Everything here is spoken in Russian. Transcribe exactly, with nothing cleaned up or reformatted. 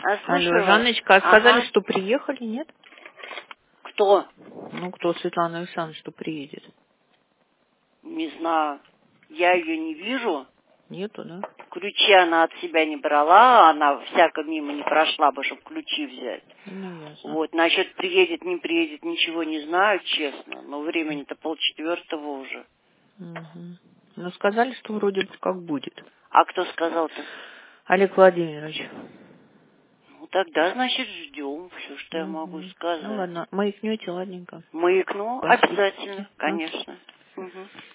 А, слушаю Алло, вас. Жанночка, а сказали, Ага. что приехали, нет? Кто? Ну, кто, Светлана Александровна, что приедет? Не знаю. Я ее не вижу. Нету, да? Ключи она от себя не брала, она всяко мимо не прошла бы, чтобы ключи взять. Ну, ясно. Вот, насчет приедет, не приедет, ничего не знаю, честно. Но времени-то полчетвертого уже. Угу. Ну, сказали, что вроде бы как будет. А кто сказал-то? Олег Владимирович. Ну, тогда, значит, ждем. Все, что я могу Угу. Ну, сказать. ладно, маякнете, ладненько. Маякну? Спасибо. Обязательно, А? конечно. Угу.